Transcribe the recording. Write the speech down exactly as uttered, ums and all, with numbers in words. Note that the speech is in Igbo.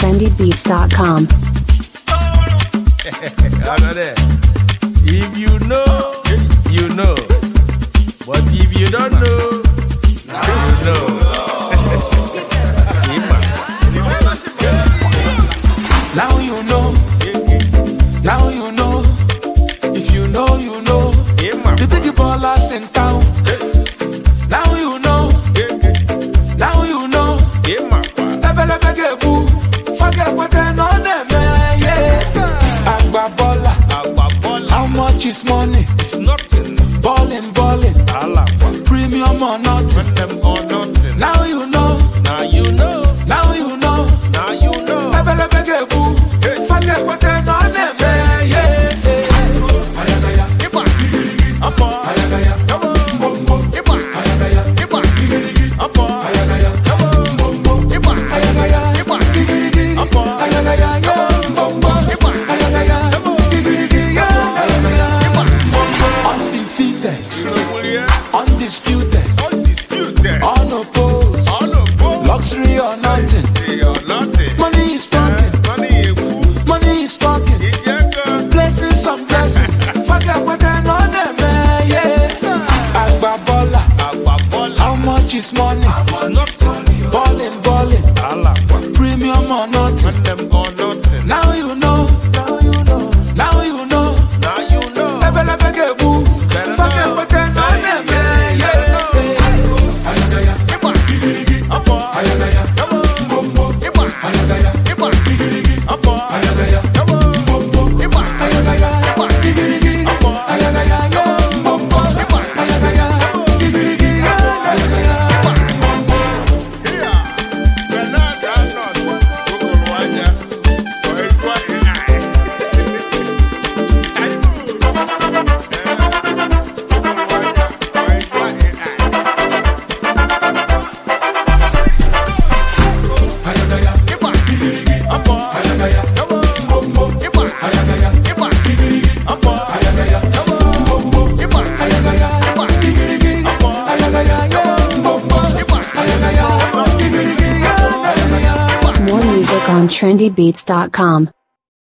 trendy beats dot com. If you know, you know. But if you don't know, you know. Now you know. Now you know. If you know, you know. The big ballers in town. Now you know. Now you know. Level get boo. Forget what they know them. Yes. Agba baller. How much is money? It's nothing. Ballin', ballin'. Premium or nothing. Or nothing. Now you know. Now you know. Now you know. Now you know. Level get boo. Forget what they know them. Yes. Ayagaya. Apa. Ayagaya. Come on. Bom bom. Ayagaya. Ipa. Apa. Ayagaya. Bom bom. Ayagaya. Apa. Ayagaya. Bom bom. Ayagaya. Undefeated. Undisputed. Undisputed. Unopposed. Unopposed. Luxury or nothing. See or nothing. Money is talking. Money is cool. Money is talking. Ijeka. Blessings some blessings. Forget what they know them. Yes. Agba baller. Agba baller. How much is money? It's nothing. Ballin', ballin'. Alakwa. Premium or nothing. When them or nothing. Now you know. Now you know. Now you know. Now you know. Level level get boo. Forget what they know them. Yeah. Ayagaya. Ipa. Apa. Ayagaya. Come on. Bom bom. Ipa. Ayagaya. Ipa. Apa. Ayagaya. Come on. Bom bom. Ipa. Ayagaya. Ipa. Apa. Ayagaya. Bom bom. Ipa. Ayagaya. Ayagaya. Here. Bernard Arnold. Kukulwanya. Koitwa AI. Ayagaya. Ipa. Apa. Ayagaya. Come on. Bom bom. Ipa. Ayagaya. Ipa. Apa. Ayagaya. Come on. Bom bom. Ipa. Ayagaya. Ipa. Apa. Ayagaya. Bom bom. Ipa. Ayagaya. Ayagaya. More music on trendy beats dot com.